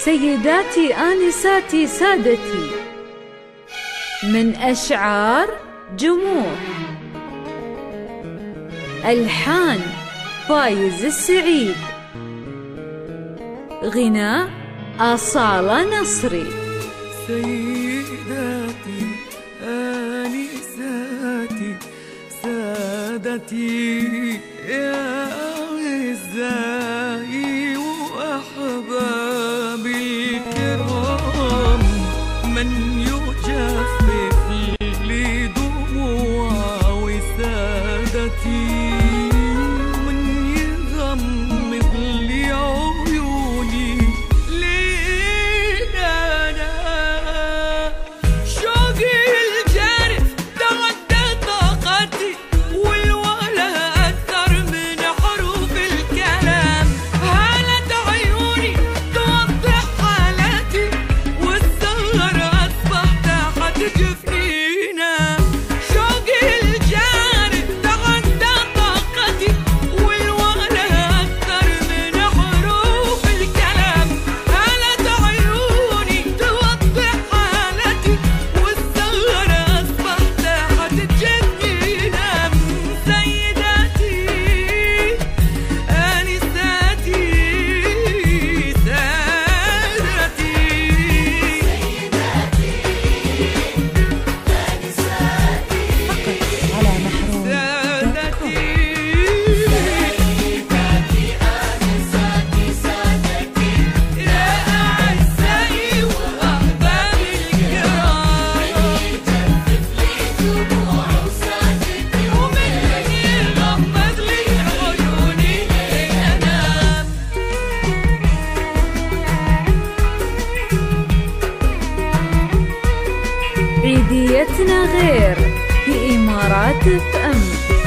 سيداتي آنساتي سادتي، من أشعار جموح، ألحان فايز السعيد، غناء أصالة نصري. سيداتي آنساتي سادتي يا أعزائي وأحبابي الكرام، من يجفف لي دموع وسادتي، من يغمض لي عيوني لينا شوقي الجارف تعدى طاقتي، والولا أكثر من حروف الكلام، هالت عيوني توضح حالاتي، والسهر أصبح تحت جفنينا. شوقي الجارف تعدى طاقتي، والولا أكثر من حروف الكلام، هالت عيوني توضح حالتي، والسهر أصبح تحت جفنينا. سيداتي آنساتي سادتي، على محروم. سادتي يا أعزائي وأحبابي الكرام، ومن يغمض لي عيوني لأنام. عيديتنا غير في إمارات FM.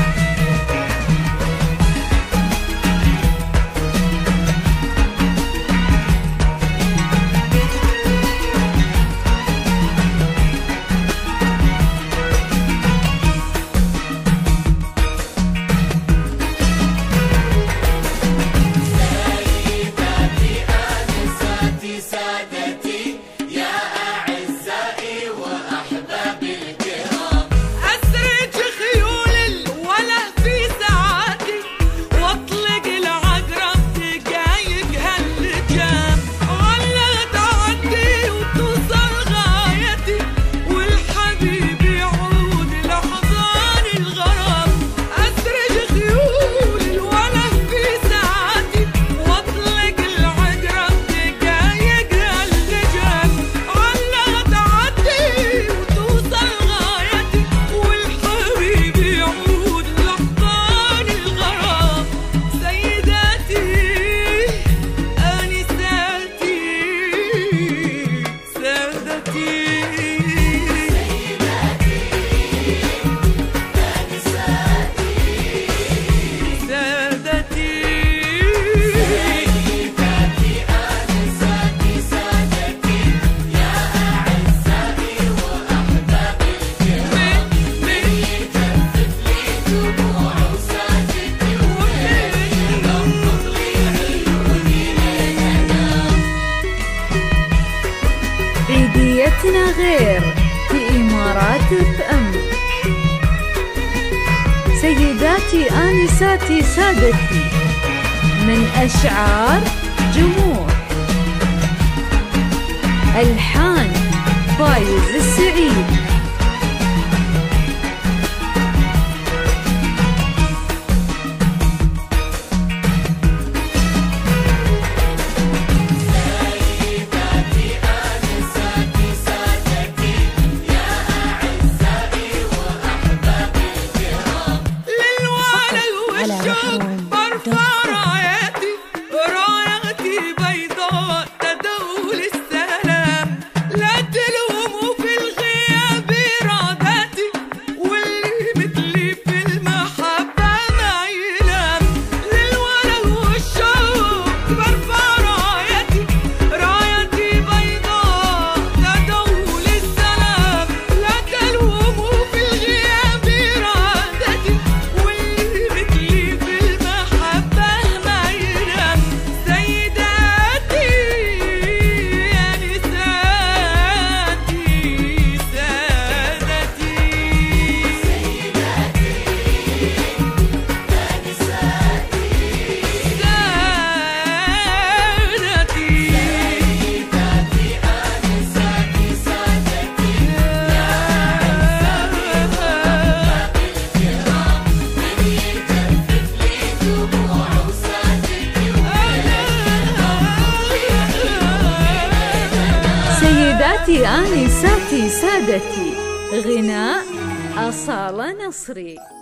أسرج خيول الولا في ساعاتي، واطلق العقرب دقايق هاللجام، ولا تعدي وتوصل غايتي، والحبيب يعود لحظان الغرام. أسرج خيول الولا في ساعاتي، واطلق العقرب دقايق هاللجام، ولا تعدي وتوصل غايتي، والحبيب يعود لحظان الغرام. سيداتي آنساتي سادتي، عيديتنا غير في إمارات FM. سيداتي آنساتي سادتي، من أشعار جموح، ألحان فايز السعيد. للوالد على والشوق محروم. برفع رايتي، رايتي بيضاء تدول السلام، لا تلوموا في الغياب إرادتي، واللي مثلي في المحبة ما يلام. للوالد والشوق برفع رايتي، رايتي بيضاء تدول السلام، لا تلوموا في الغياب إرادتي، واللي مثلي في المحبة سيداتي آنساتي سادتي، غناء أصالة نصري.